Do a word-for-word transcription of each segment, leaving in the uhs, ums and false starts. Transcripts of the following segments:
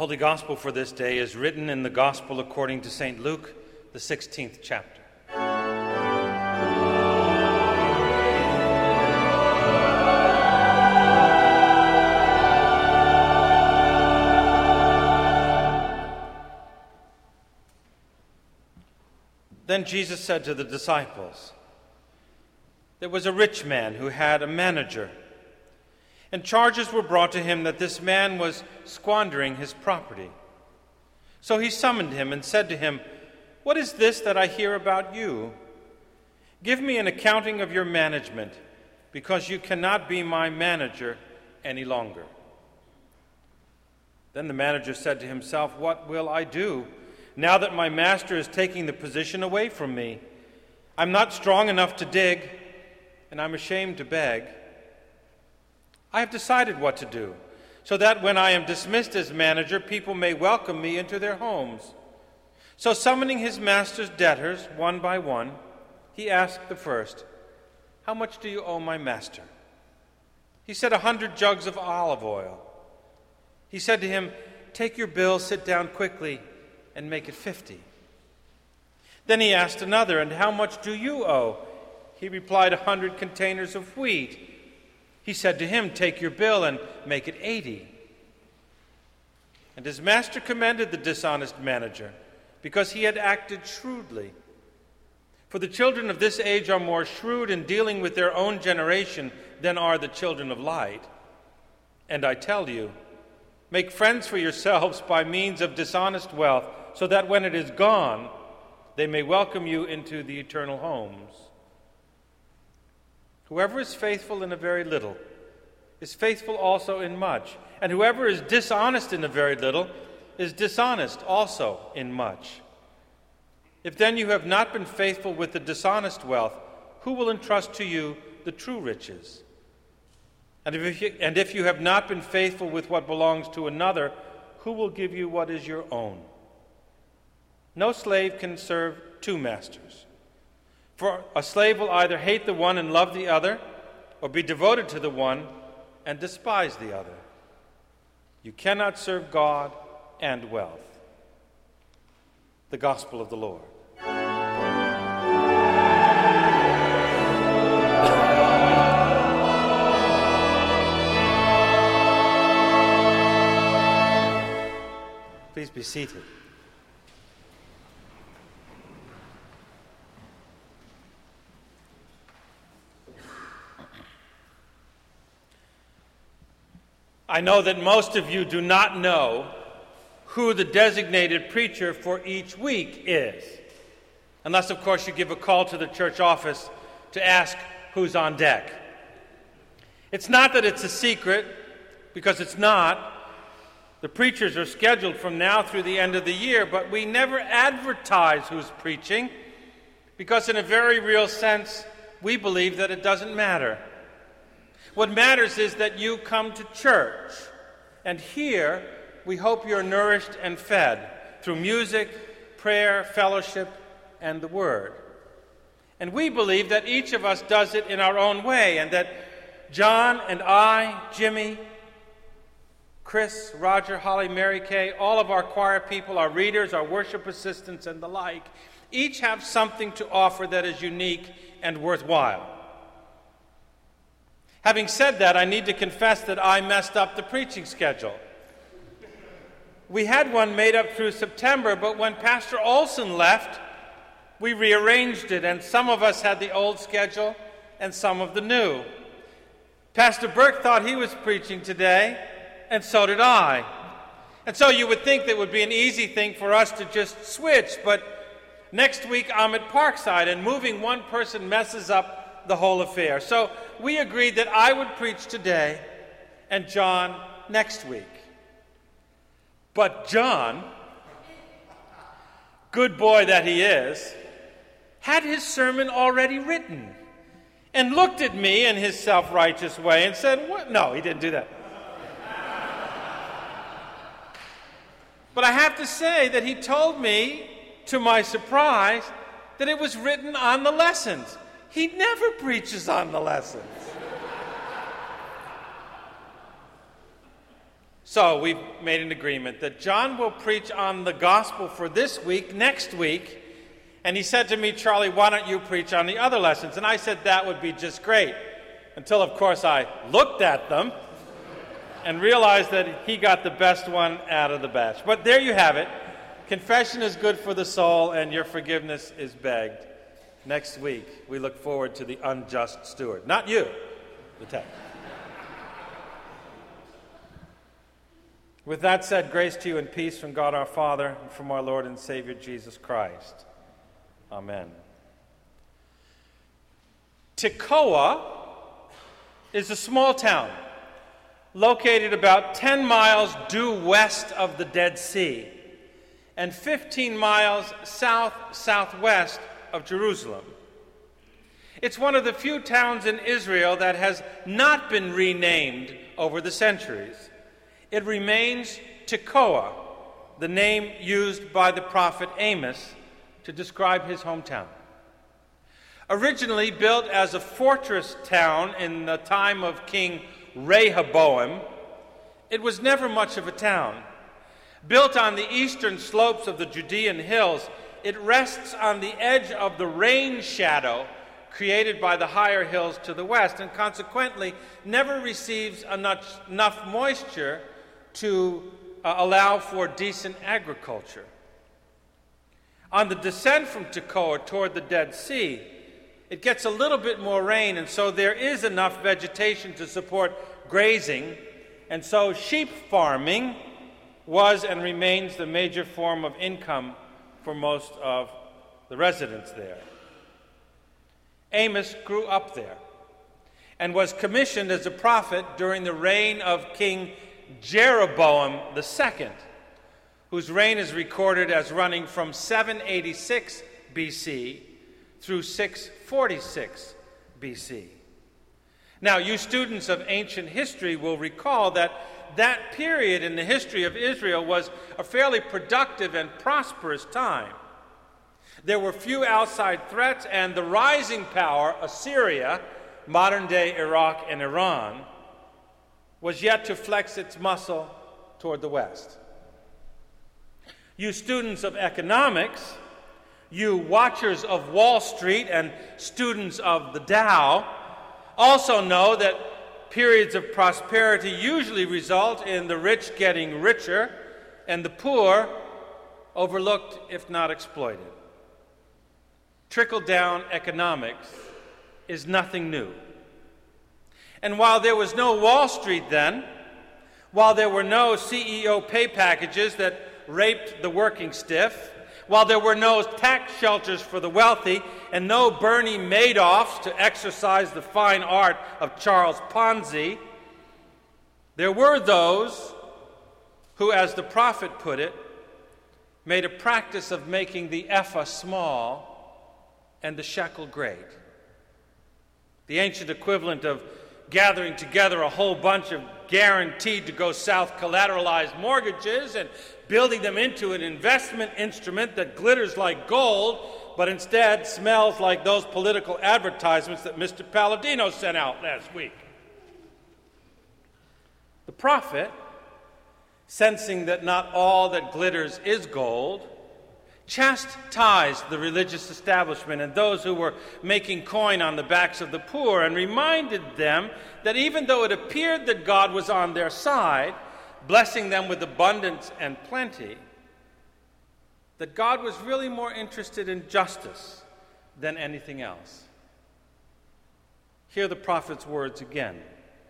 Holy Gospel for this day is written in the Gospel according to Saint Luke, the sixteenth chapter. Then Jesus said to the disciples, "There was a rich man who had a manager, and charges were brought to him that this man was squandering his property. So he summoned him and said to him, 'What is this that I hear about you? Give me an accounting of your management, because you cannot be my manager any longer.' Then the manager said to himself, 'What will I do now that my master is taking the position away from me? I'm not strong enough to dig, and I'm ashamed to beg. I have decided what to do, so that when I am dismissed as manager, people may welcome me into their homes.' So summoning his master's debtors one by one, he asked the first, 'How much do you owe my master?' He said, 'A hundred jugs of olive oil.' He said to him, 'Take your bill, sit down quickly, and make it fifty.' Then he asked another, 'And how much do you owe?' He replied, 'A hundred containers of wheat.' He said to him, 'Take your bill and make it eighty.' And his master commended the dishonest manager, because he had acted shrewdly. For the children of this age are more shrewd in dealing with their own generation than are the children of light. And I tell you, make friends for yourselves by means of dishonest wealth, so that when it is gone, they may welcome you into the eternal homes. Whoever is faithful in a very little is faithful also in much, and whoever is dishonest in a very little is dishonest also in much. If then you have not been faithful with the dishonest wealth, who will entrust to you the true riches? And if you, and if you have not been faithful with what belongs to another, who will give you what is your own? No slave can serve two masters. For a slave will either hate the one and love the other, or be devoted to the one and despise the other. You cannot serve God and wealth." The Gospel of the Lord. Please be seated. I know that most of you do not know who the designated preacher for each week is, unless, of course, you give a call to the church office to ask who's on deck. It's not that it's a secret, because it's not. The preachers are scheduled from now through the end of the year, but we never advertise who's preaching, because in a very real sense, we believe that it doesn't matter. What matters is that you come to church, and here we hope you're nourished and fed through music, prayer, fellowship, and the Word. And we believe that each of us does it in our own way, and that John and I, Jimmy, Chris, Roger, Holly, Mary Kay, all of our choir people, our readers, our worship assistants, and the like, each have something to offer that is unique and worthwhile. Having said that, I need to confess that I messed up the preaching schedule. We had one made up through September, but when Pastor Olson left, we rearranged it, and some of us had the old schedule and some of the new. Pastor Burke thought he was preaching today, and so did I. And so you would think that it would be an easy thing for us to just switch, but next week I'm at Parkside, and moving one person messes up the whole affair. So we agreed that I would preach today and John next week. But John, good boy that he is, had his sermon already written and looked at me in his self-righteous way and said, "What?" No, he didn't do that. But I have to say that he told me, to my surprise, that it was written on the lessons. He never preaches on the lessons. So we've made an agreement that John will preach on the gospel for this week, next week. And he said to me, Charlie, why don't you preach on the other lessons? And I said that would be just great. Until, of course, I looked at them and realized that he got the best one out of the batch. But there you have it. Confession is good for the soul, and your forgiveness is begged. Next week, we look forward to the unjust steward. Not you, the text. With that said, grace to you and peace from God our Father and from our Lord and Savior Jesus Christ. Amen. Tekoa is a small town located about ten miles due west of the Dead Sea and fifteen miles south-southwest of Jerusalem. It's one of the few towns in Israel that has not been renamed over the centuries. It remains Tekoa, the name used by the prophet Amos to describe his hometown. Originally built as a fortress town in the time of King Rehoboam, it was never much of a town. Built on the eastern slopes of the Judean hills, it rests on the edge of the rain shadow created by the higher hills to the west, and consequently never receives enough, enough moisture to uh, allow for decent agriculture. On the descent from Tekoa toward the Dead Sea, it gets a little bit more rain, and so there is enough vegetation to support grazing, and so sheep farming was and remains the major form of income for most of the residents there. Amos grew up there and was commissioned as a prophet during the reign of King Jeroboam the Second, whose reign is recorded as running from seven eighty-six B C through six forty-six B C. Now, you students of ancient history will recall that that period in the history of Israel was a fairly productive and prosperous time. There were few outside threats, and the rising power, Assyria, modern-day Iraq and Iran, was yet to flex its muscle toward the west. You students of economics, you watchers of Wall Street and students of the Dow, also know that periods of prosperity usually result in the rich getting richer and the poor overlooked, if not exploited. Trickle-down economics is nothing new. And while there was no Wall Street then, while there were no C E O pay packages that raped the working stiff, while there were no tax shelters for the wealthy and no Bernie Madoffs to exercise the fine art of Charles Ponzi, there were those who, as the prophet put it, made a practice of making the ephah small and the shekel great. The ancient equivalent of gathering together a whole bunch of guaranteed to go south collateralized mortgages and building them into an investment instrument that glitters like gold, but instead smells like those political advertisements that Mister Palladino sent out last week. The prophet, sensing that not all that glitters is gold, chastised the religious establishment and those who were making coin on the backs of the poor, and reminded them that even though it appeared that God was on their side, blessing them with abundance and plenty, that God was really more interested in justice than anything else. Hear the prophet's words again.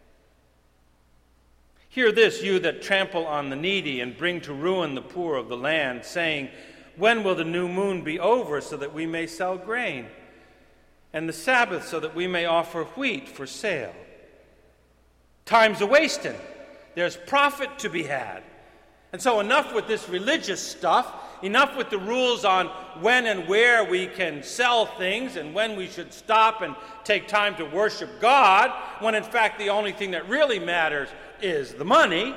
Hear this, you that trample on the needy and bring to ruin the poor of the land, saying, when will the new moon be over so that we may sell grain, and the Sabbath so that we may offer wheat for sale? Time's a-wasting. There's profit to be had. And so enough with this religious stuff, enough with the rules on when and where we can sell things and when we should stop and take time to worship God, when in fact the only thing that really matters is the money.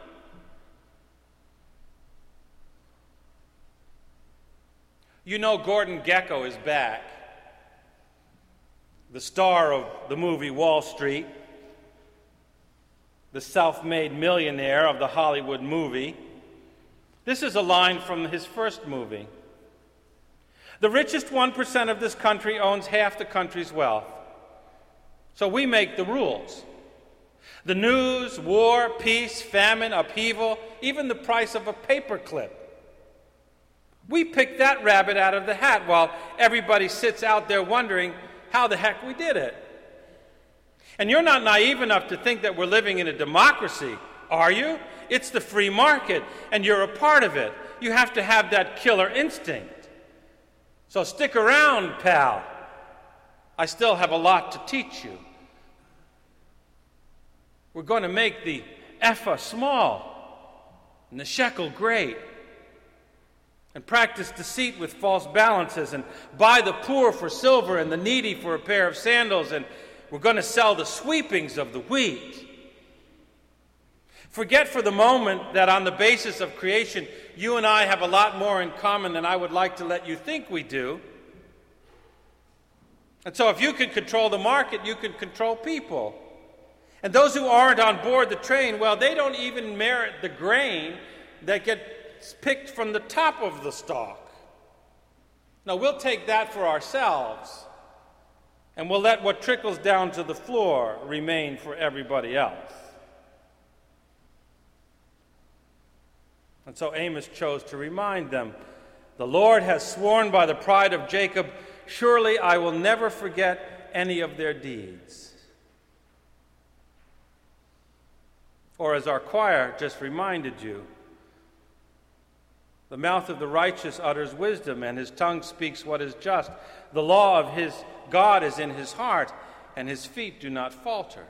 You know Gordon Gekko is back, the star of the movie Wall Street. the self-made millionaire of the Hollywood movie. This is a line from his first movie. The richest one percent of this country owns half the country's wealth. So we make the rules. The news, war, peace, famine, upheaval, even the price of a paperclip. We pick that rabbit out of the hat while everybody sits out there wondering how the heck we did it. And you're not naive enough to think that we're living in a democracy, are you? It's the free market, and you're a part of it. You have to have that killer instinct. So stick around, pal. I still have a lot to teach you. We're going to make the ephah small and the shekel great, and practice deceit with false balances, and buy the poor for silver and the needy for a pair of sandals, and we're going to sell the sweepings of the wheat. Forget for the moment that on the basis of creation, you and I have a lot more in common than I would like to let you think we do. And so if you can control the market, you can control people. And those who aren't on board the train, well, they don't even merit the grain that gets picked from the top of the stalk. Now, we'll take that for ourselves, and we'll let what trickles down to the floor remain for everybody else. And so Amos chose to remind them, the Lord has sworn by the pride of Jacob, surely I will never forget any of their deeds. Or as our choir just reminded you, the mouth of the righteous utters wisdom, and his tongue speaks what is just. The law of his God is in his heart, and his feet do not falter.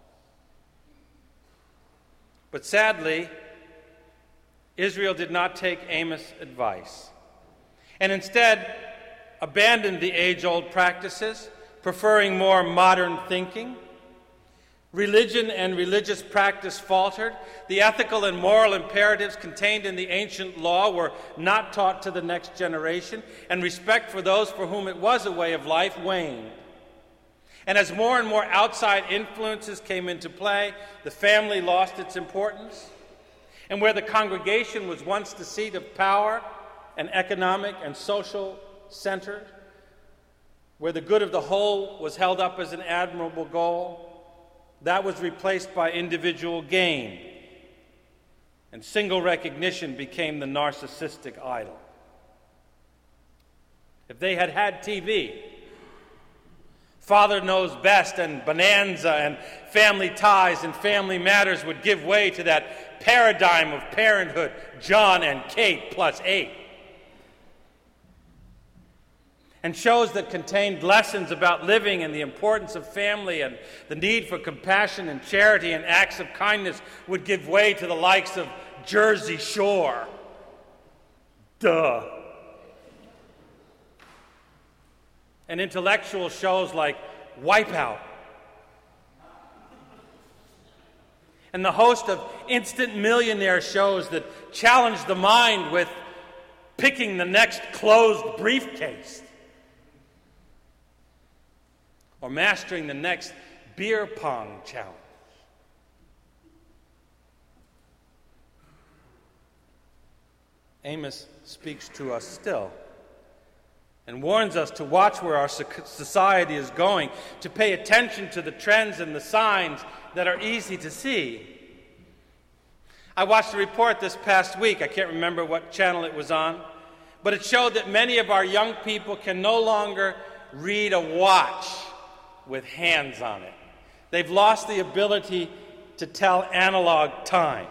But sadly, Israel did not take Amos' advice, and instead abandoned the age-old practices, preferring more modern thinking. Religion and religious practice faltered. The ethical and moral imperatives contained in the ancient law were not taught to the next generation, and respect for those for whom it was a way of life waned. And as more and more outside influences came into play, the family lost its importance. And where the congregation was once the seat of power and economic and social center, where the good of the whole was held up as an admirable goal, that was replaced by individual gain, and single recognition became the narcissistic idol. If they had had T V, Father Knows Best and Bonanza and Family Ties and Family Matters would give way to that paradigm of parenthood, John and Kate plus eight. And shows that contained lessons about living and the importance of family and the need for compassion and charity and acts of kindness would give way to the likes of Jersey Shore. Duh. And intellectual shows like Wipeout. And the host of instant millionaire shows that challenge the mind with picking the next closed briefcase, or mastering the next beer pong challenge. Amos speaks to us still and warns us to watch where our society is going, to pay attention to the trends and the signs that are easy to see. I watched a report this past week, I can't remember what channel it was on, but it showed that many of our young people can no longer read a watch with hands on it. They've lost the ability to tell analog time.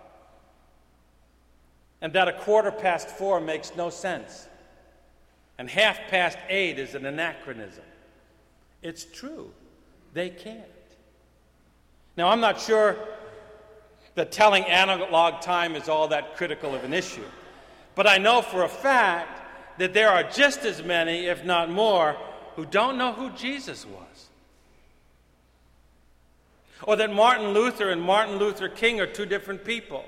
And that a quarter past four makes no sense. And half past eight is an anachronism. It's true. They can't. Now, I'm not sure that telling analog time is all that critical of an issue. But I know for a fact that there are just as many, if not more, who don't know who Jesus was. Or that Martin Luther and Martin Luther King are two different people.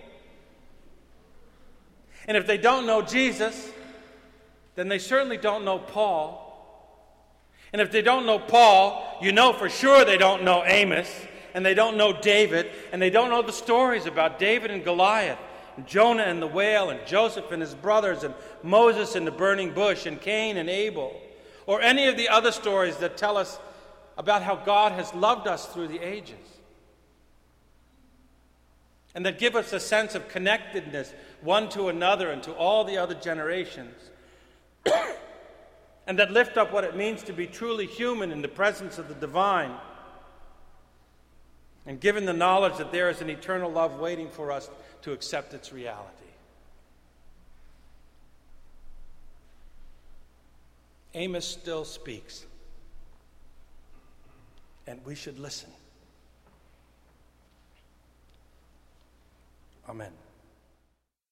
And if they don't know Jesus, then they certainly don't know Paul. And if they don't know Paul, you know for sure they don't know Amos. and they don't know David, and they don't know the stories about David and Goliath, and Jonah and the whale, and Joseph and his brothers, and Moses in the burning bush, and Cain and Abel, or any of the other stories that tell us about how God has loved us through the ages, and that give us a sense of connectedness one to another and to all the other generations, and that lift up what it means to be truly human in the presence of the divine, and given the knowledge that there is an eternal love waiting for us to accept its reality. Amos still speaks, and we should listen. Amen.